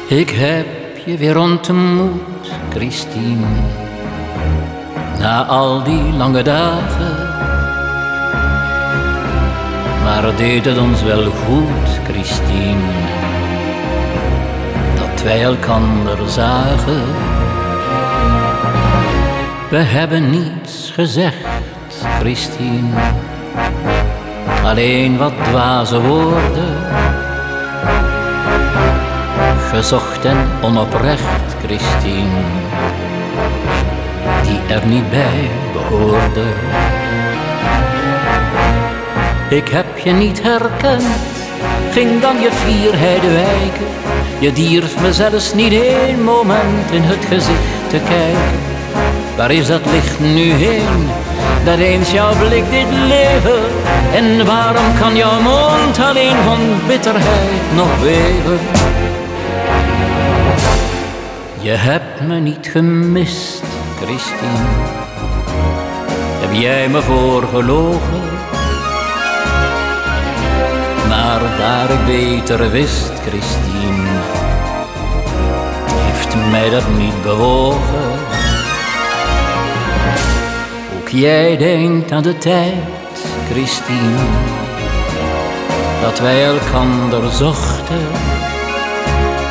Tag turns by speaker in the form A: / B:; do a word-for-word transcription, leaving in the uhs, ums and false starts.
A: Ik heb je weer ontmoet, Christine, na al die lange dagen. Maar deed het ons wel goed, Christine, dat wij elkander zagen. We hebben niets gezegd, Christine, alleen wat dwaze woorden, gezocht en onoprecht, Christine, die er niet bij behoorden. Ik heb je niet herkend, ging dan je fierheid wijken. Je durft me zelfs niet één moment in het gezicht te kijken. Waar is dat licht nu heen, dat eens jouw blik dit leven? En waarom kan jouw mond alleen van bitterheid nog beven? Je hebt me niet gemist, Christine, heb jij me voorgelogen? Maar daar ik beter wist, Christine, heeft mij dat niet bewogen. Ook jij denkt aan de tijd, Christine, dat wij elkander zochten.